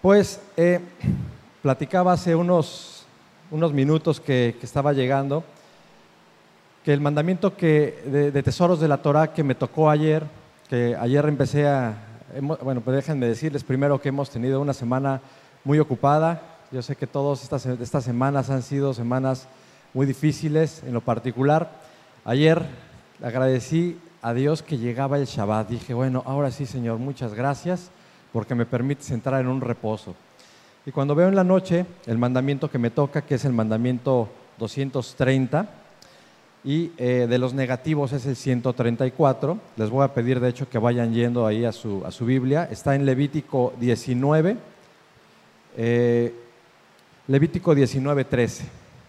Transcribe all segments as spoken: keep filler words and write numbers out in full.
Pues eh, platicaba hace unos, unos minutos que, que estaba llegando, que el mandamiento que, de, de tesoros de la Torah que me tocó ayer, que ayer empecé a, hemos, bueno, pues déjenme decirles primero que hemos tenido una semana muy ocupada. Yo sé que todas estas, estas semanas han sido semanas muy difíciles, en lo particular. Ayer agradecí a Dios que llegaba el Shabbat. Dije, bueno, ahora sí, Señor, muchas gracias, porque me permites entrar en un reposo. Y cuando veo en la noche el mandamiento que me toca, que es el mandamiento doscientos treinta, y eh, de los negativos es el ciento treinta y cuatro, les voy a pedir de hecho que vayan yendo ahí a su, a su Biblia. Está en Levítico diecinueve, eh, Levítico diecinueve, trece.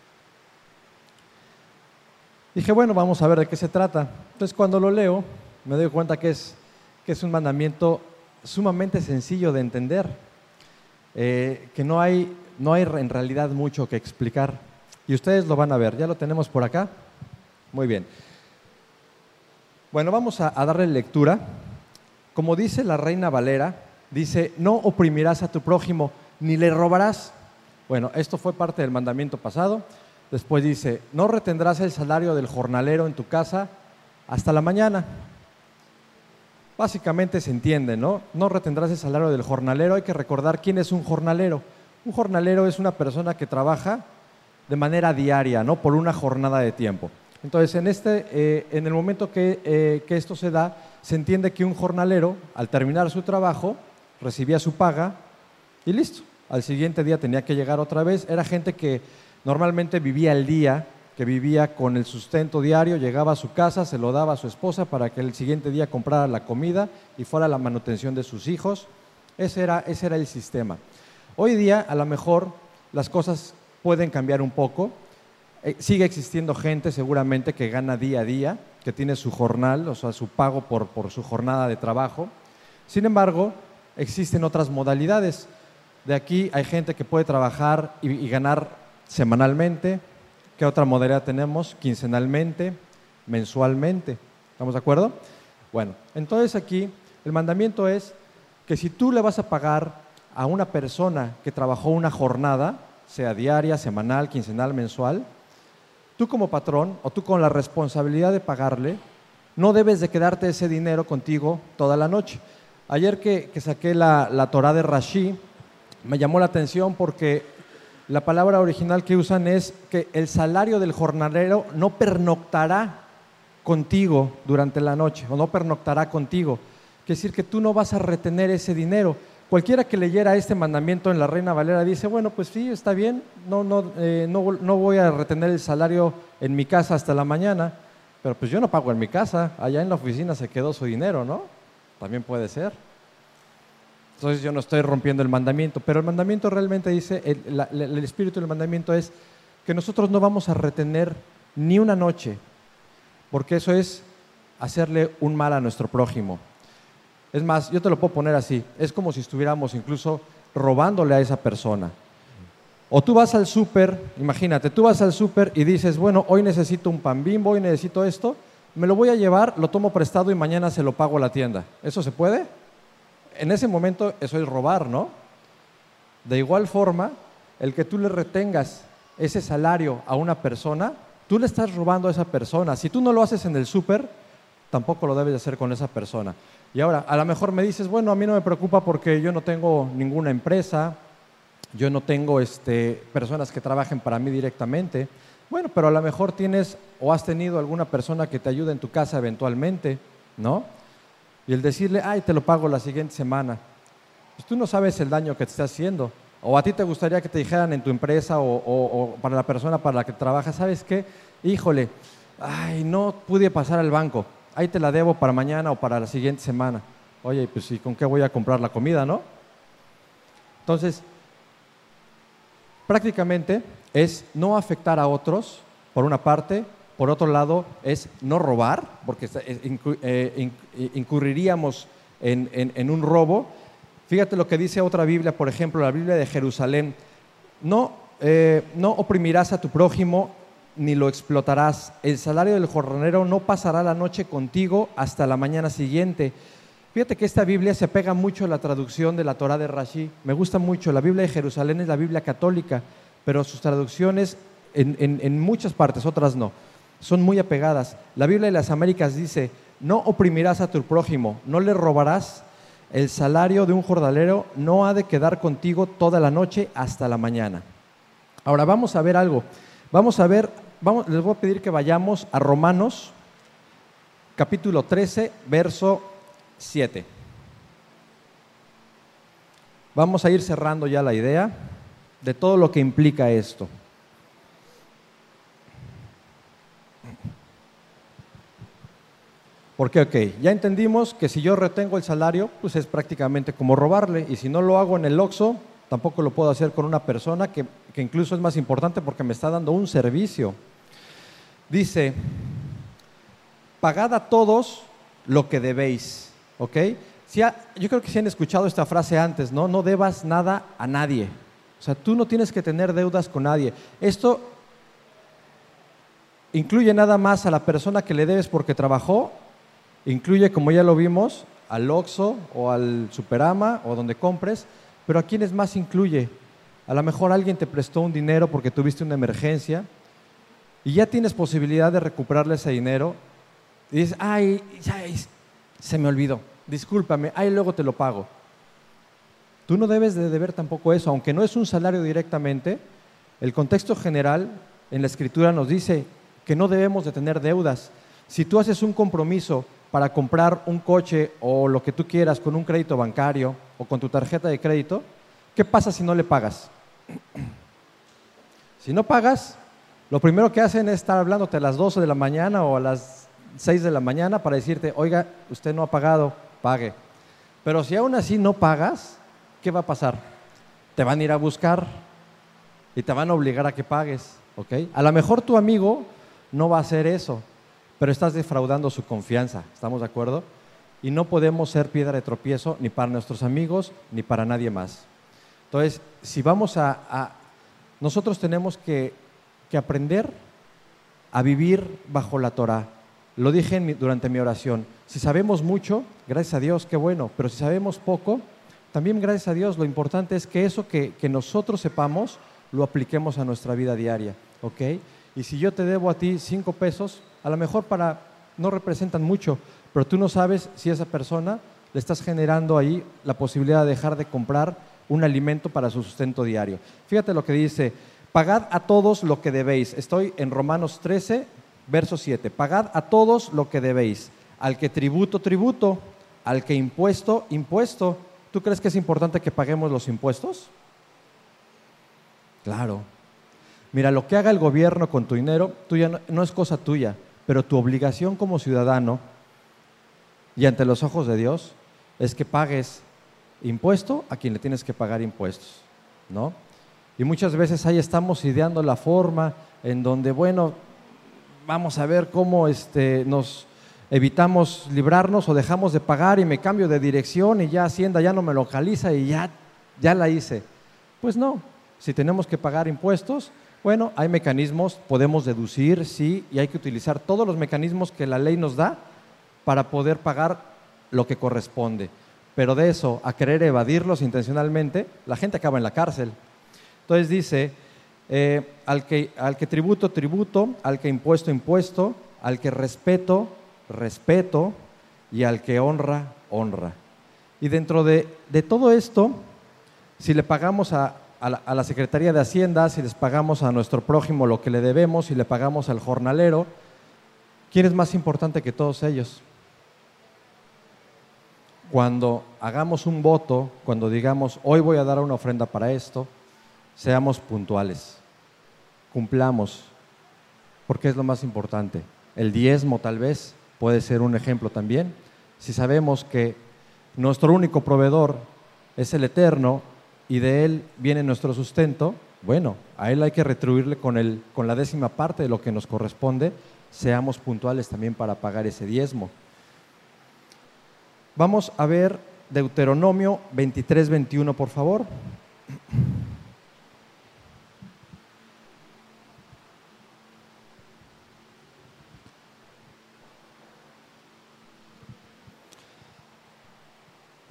Dije, bueno, vamos a ver de qué se trata. Entonces cuando lo leo me doy cuenta que es, que es un mandamiento sumamente sencillo de entender, eh, que no hay, no hay en realidad mucho que explicar, y ustedes lo van a ver. ¿Ya lo tenemos por acá? Muy bien. Bueno, vamos a, a darle lectura. Como dice la Reina Valera, dice, no oprimirás a tu prójimo, ni le robarás. Bueno, esto fue parte del mandamiento pasado. Después dice, no retendrás el salario del jornalero en tu casa hasta la mañana. Básicamente se entiende, ¿no? No retendrás el salario del jornalero. Hay que recordar quién es un jornalero. Un jornalero es una persona que trabaja de manera diaria, ¿no? Por una jornada de tiempo. Entonces, en, este, eh, en el momento que, eh, que esto se da, se entiende que un jornalero, al terminar su trabajo, recibía su paga y listo. Al siguiente día tenía que llegar otra vez. Era gente que normalmente vivía el día, que vivía con el sustento diario, llegaba a su casa, se lo daba a su esposa para que el siguiente día comprara la comida y fuera la manutención de sus hijos. Ese era, ese era el sistema. Hoy día, a lo mejor, las cosas pueden cambiar un poco. Eh, sigue existiendo gente seguramente que gana día a día, que tiene su jornal, o sea, su pago por, por su jornada de trabajo. Sin embargo, existen otras modalidades. De aquí hay gente que puede trabajar y, y ganar semanalmente. ¿Qué otra modalidad tenemos? Quincenalmente, mensualmente. ¿Estamos de acuerdo? Bueno, entonces aquí el mandamiento es que si tú le vas a pagar a una persona que trabajó una jornada, sea diaria, semanal, quincenal, mensual, tú como patrón o tú con la responsabilidad de pagarle, no debes de quedarte ese dinero contigo toda la noche. Ayer que, que saqué la, la Torah de Rashi, me llamó la atención porque la palabra original que usan es que el salario del jornalero no pernoctará contigo durante la noche, o no pernoctará contigo. Quiere decir que tú no vas a retener ese dinero. Cualquiera que leyera este mandamiento en la Reina Valera dice, bueno, pues sí, está bien, no, no, eh, no, no voy a retener el salario en mi casa hasta la mañana, pero pues yo no pago en mi casa, allá en la oficina se quedó su dinero, ¿no? También puede ser. Entonces yo no estoy rompiendo el mandamiento, pero el mandamiento realmente dice, el, la, el espíritu del mandamiento es que nosotros no vamos a retener ni una noche, porque eso es hacerle un mal a nuestro prójimo. Es más, yo te lo puedo poner así, es como si estuviéramos incluso robándole a esa persona. O tú vas al súper, imagínate, tú vas al súper y dices, bueno, hoy necesito un pan Bimbo, hoy necesito esto, me lo voy a llevar, lo tomo prestado y mañana se lo pago a la tienda. ¿Eso se puede? En ese momento eso es robar, ¿no? De igual forma, el que tú le retengas ese salario a una persona, tú le estás robando a esa persona. Si tú no lo haces en el súper, tampoco lo debes de hacer con esa persona. Y ahora, a lo mejor me dices, bueno, a mí no me preocupa porque yo no tengo ninguna empresa, yo no tengo este, personas que trabajen para mí directamente. Bueno, pero a lo mejor tienes o has tenido alguna persona que te ayude en tu casa eventualmente, ¿no? Y el decirle, ay, te lo pago la siguiente semana, pues tú no sabes el daño que te está haciendo. O a ti te gustaría que te dijeran en tu empresa o, o, o para la persona para la que trabajas, ¿sabes qué? Híjole, ay, no pude pasar al banco, ahí te la debo para mañana o para la siguiente semana. Oye, pues ¿y con qué voy a comprar la comida, no? Entonces, prácticamente es no afectar a otros, por una parte. Por otro lado, es no robar, porque incurriríamos en, en, en un robo. Fíjate lo que dice otra Biblia, por ejemplo, la Biblia de Jerusalén. No, eh, no oprimirás a tu prójimo ni lo explotarás. El salario del jornalero no pasará la noche contigo hasta la mañana siguiente. Fíjate que esta Biblia se apega mucho a la traducción de la Torá de Rashi. Me gusta mucho. La Biblia de Jerusalén es la Biblia católica, pero sus traducciones en, en, en muchas partes, otras no, son muy apegadas. La Biblia de las Américas dice: no oprimirás a tu prójimo, no le robarás, el salario de un jornalero no ha de quedar contigo toda la noche hasta la mañana. Ahora vamos a ver algo. Vamos a ver, vamos, les voy a pedir que vayamos a Romanos, capítulo trece, verso siete. Vamos a ir cerrando ya la idea de todo lo que implica esto. Porque, ok, ya entendimos que si yo retengo el salario, pues es prácticamente como robarle, y si no lo hago en el Oxxo, tampoco lo puedo hacer con una persona que, que incluso es más importante porque me está dando un servicio. Dice: pagad a todos lo que debéis, ¿ok? Si ha, yo creo que sí han escuchado esta frase antes, ¿no? No debas nada a nadie. O sea, tú no tienes que tener deudas con nadie. Esto incluye nada más a la persona que le debes porque trabajó, incluye, como ya lo vimos, al Oxxo o al Superama o donde compres, pero ¿a quiénes más incluye? A lo mejor alguien te prestó un dinero porque tuviste una emergencia y ya tienes posibilidad de recuperarle ese dinero y dices: ay, ya, se me olvidó, discúlpame, ahí luego te lo pago. Tú no debes de deber tampoco eso, aunque no es un salario directamente. El contexto general en la Escritura nos dice que no debemos de tener deudas. Si tú haces un compromiso para comprar un coche o lo que tú quieras con un crédito bancario o con tu tarjeta de crédito, ¿qué pasa si no le pagas? Si no pagas, lo primero que hacen es estar hablándote a las doce de la mañana o a las seis de la mañana para decirte: oiga, usted no ha pagado, pague. Pero si aún así no pagas, ¿qué va a pasar? Te van a ir a buscar y te van a obligar a que pagues, ¿ok? A lo mejor tu amigo no va a hacer eso, pero estás defraudando su confianza, ¿estamos de acuerdo? Y no podemos ser piedra de tropiezo ni para nuestros amigos ni para nadie más. Entonces, si vamos a... a nosotros tenemos que, que aprender a vivir bajo la Torá. Lo dije en mi, durante mi oración. Si sabemos mucho, gracias a Dios, qué bueno, pero si sabemos poco, también gracias a Dios. Lo importante es que eso que, que nosotros sepamos, lo apliquemos a nuestra vida diaria, ¿ok? Y si yo te debo a ti cinco pesos, a lo mejor para no representan mucho, pero tú no sabes si esa persona le estás generando ahí la posibilidad de dejar de comprar un alimento para su sustento diario. Fíjate lo que dice: pagad a todos lo que debéis. Estoy en Romanos trece, verso siete. Pagad a todos lo que debéis. Al que tributo, tributo. Al que impuesto, impuesto. ¿Tú crees que es importante que paguemos los impuestos? Claro. Mira, lo que haga el gobierno con tu dinero, tuya no, no es cosa tuya, pero tu obligación como ciudadano y ante los ojos de Dios es que pagues impuesto a quien le tienes que pagar impuestos, ¿no? Y muchas veces ahí estamos ideando la forma en donde, bueno, vamos a ver cómo este, nos evitamos librarnos o dejamos de pagar y me cambio de dirección y ya Hacienda ya no me localiza y ya, ya la hice. Pues no, si tenemos que pagar impuestos, bueno, hay mecanismos, podemos deducir, sí, y hay que utilizar todos los mecanismos que la ley nos da para poder pagar lo que corresponde. Pero de eso a querer evadirlos intencionalmente, la gente acaba en la cárcel. Entonces dice, eh, al que, al que tributo, tributo, al que impuesto, impuesto, al que respeto, respeto, y al que honra, honra. Y dentro de, de todo esto, si le pagamos a, a, la, a la Secretaría de Hacienda, si les pagamos a nuestro prójimo lo que le debemos, si le pagamos al jornalero, ¿quién es más importante que todos ellos? Cuando hagamos un voto, cuando digamos, hoy voy a dar una ofrenda para esto, seamos puntuales, cumplamos, porque es lo más importante. El diezmo tal vez puede ser un ejemplo también. Si sabemos que nuestro único proveedor es el Eterno y de Él viene nuestro sustento, bueno, a Él hay que retribuirle con, el, con la décima parte de lo que nos corresponde. Seamos puntuales también para pagar ese diezmo. Vamos a ver Deuteronomio veintitrés, veintiuno, por favor.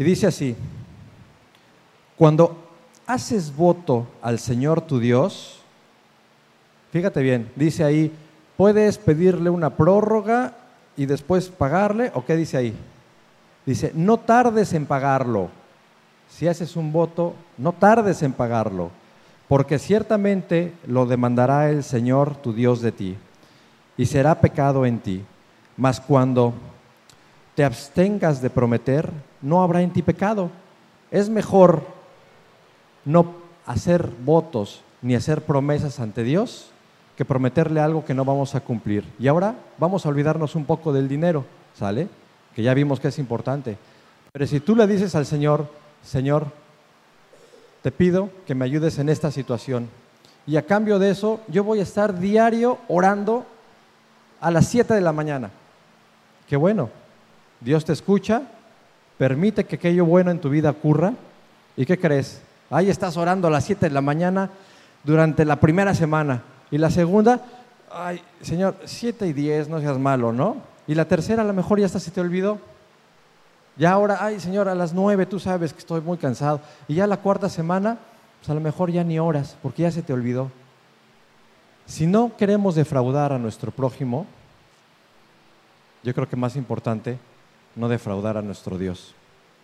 Y dice así: cuando haces voto al Señor tu Dios, fíjate bien, dice ahí, puedes pedirle una prórroga y después pagarle, ¿o qué dice ahí? Dice, no tardes en pagarlo. Si haces un voto, no tardes en pagarlo, porque ciertamente lo demandará el Señor tu Dios de ti, y será pecado en ti. Mas cuando te abstengas de prometer, no habrá en ti pecado. Es mejor no hacer votos ni hacer promesas ante Dios que prometerle algo que no vamos a cumplir. Y ahora vamos a olvidarnos un poco del dinero, ¿sale? Que ya vimos que es importante. Pero si tú le dices al Señor, Señor, te pido que me ayudes en esta situación, y a cambio de eso yo voy a estar diario orando a las siete de la mañana. Qué bueno, Dios te escucha, permite que aquello bueno en tu vida ocurra. ¿Y qué crees? Ahí estás orando a las siete de la mañana durante la primera semana, y la segunda, ay, Señor, siete y diez, no seas malo, ¿no? Y la tercera, a lo mejor ya hasta se te olvidó. Ya ahora, ay, Señor, a las nueve, tú sabes que estoy muy cansado. Y ya la cuarta semana, pues a lo mejor ya ni oras, porque ya se te olvidó. Si no queremos defraudar a nuestro prójimo, yo creo que más importante, no defraudar a nuestro Dios.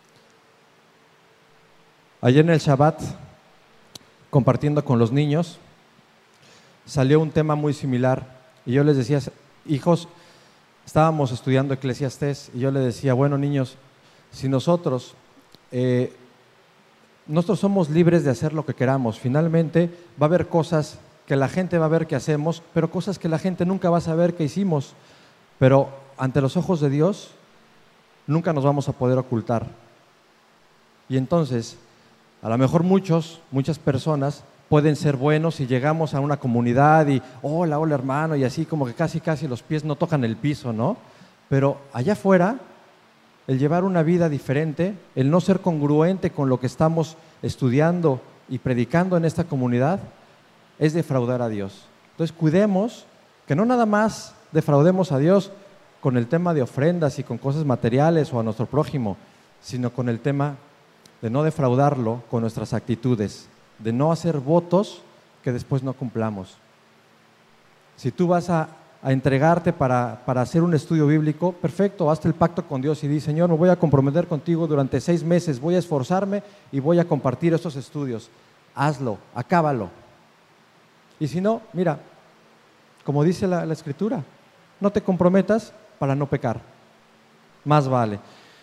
Ayer en el Shabbat, compartiendo con los niños, salió un tema muy similar, y yo les decía, hijos, estábamos estudiando Eclesiastés, y yo les decía, bueno, niños, si nosotros, eh, nosotros somos libres de hacer lo que queramos, finalmente va a haber cosas que la gente va a ver que hacemos, pero cosas que la gente nunca va a saber que hicimos, pero ante los ojos de Dios nunca nos vamos a poder ocultar. Y entonces, a lo mejor muchos, muchas personas pueden ser buenos y llegamos a una comunidad y hola, hola hermano, y así como que casi casi los pies no tocan el piso, ¿no? Pero allá afuera, el llevar una vida diferente, el no ser congruente con lo que estamos estudiando y predicando en esta comunidad, es defraudar a Dios. Entonces cuidemos que no nada más defraudemos a Dios con el tema de ofrendas y con cosas materiales o a nuestro prójimo, sino con el tema de no defraudarlo con nuestras actitudes, de no hacer votos que después no cumplamos. Si tú vas a, a entregarte para, para hacer un estudio bíblico, perfecto, hazte el pacto con Dios y di, Señor, me voy a comprometer contigo durante seis meses, voy a esforzarme y voy a compartir estos estudios. Hazlo, acábalo. Y si no, mira, como dice la, la Escritura, no te comprometas para no pecar. Más vale.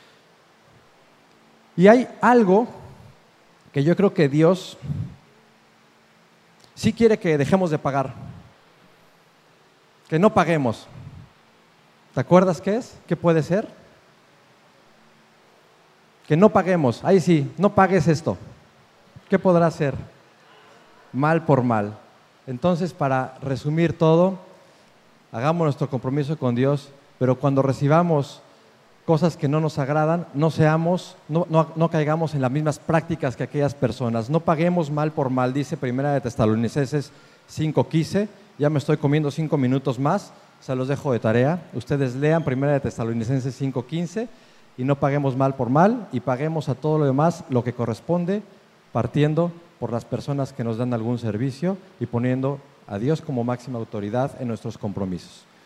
Y hay algo que yo creo que Dios sí quiere que dejemos de pagar, que no paguemos. ¿Te acuerdas qué es? ¿Qué puede ser? Que no paguemos. Ahí sí, no pagues esto. ¿Qué podrá ser? Mal por mal. Entonces, para resumir todo, hagamos nuestro compromiso con Dios, pero cuando recibamos cosas que no nos agradan, no seamos, no, no, no caigamos en las mismas prácticas que aquellas personas. No paguemos mal por mal, dice Primera de Tesalonicenses cinco quince. Ya me estoy comiendo cinco minutos más, se los dejo de tarea. Ustedes lean Primera de Tesalonicenses cinco quince y no paguemos mal por mal y paguemos a todo lo demás lo que corresponde, partiendo por las personas que nos dan algún servicio y poniendo a Dios como máxima autoridad en nuestros compromisos.